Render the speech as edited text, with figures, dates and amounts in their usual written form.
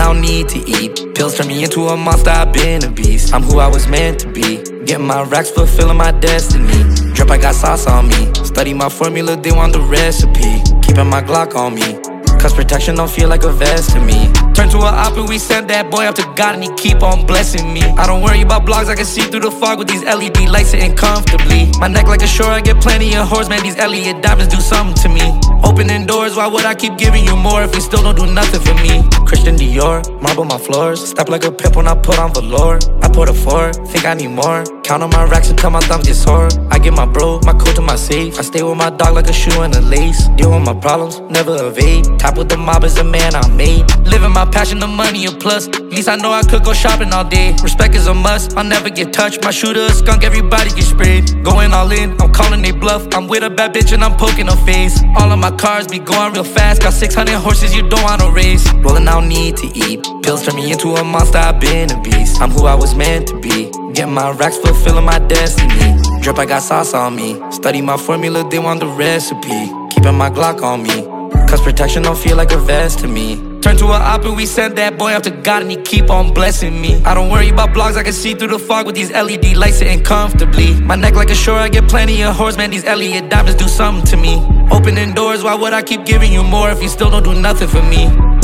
I don't need to eat. Pills turn me into a monster, I've been a beast. I'm who I was meant to be. Getting my racks, fulfilling my destiny. Drip, I got sauce on me. Study my formula, they want the recipe. Keeping my Glock on me, cause protection don't feel like a vest to me. Turn to a op and we sent that boy up to God and he keep on blessing me. I don't worry about blogs, I can see through the fog with these LED lights sitting comfortably. My neck like a shore, I get plenty of whores, man, these Elliot diamonds do something to me. Opening doors, why would I keep giving you more if you still don't do nothing for me? Christian Dior, marble my floors. Step like a pimp when I put on velour. I put a 4, think I need more. Count on my racks until my thumbs get sore. I get my bro, my coat to my safe. I stay with my dog like a shoe and a lace. Deal with my problems, never evade. Tap with the mob as a man I made. Living my passion, the money a plus. At least I know I could go shopping all day. Respect is a must, I'll never get touched. My shooter a skunk, everybody get sprayed. Going all in, I'm calling they bluff. I'm with a bad bitch and I'm poking her face. All of my cars be going real fast. Got 600 horses, you don't wanna race. Rolling, I don't need to eat. Pills turn me into a monster, I've been a beast. I'm who I was meant to be. Getting my racks, fulfilling my destiny. Drip, I got sauce on me. Study my formula, they want the recipe. Keeping my Glock on me, cause protection don't feel like a vest to me. Turn to a op and we sent that boy up to God and he keep on blessing me. I don't worry about blogs, I can see through the fog with these LED lights sitting comfortably. My neck like a shore, I get plenty of whores, man, these Elliot diamonds do something to me. Opening doors, why would I keep giving you more if you still don't do nothing for me?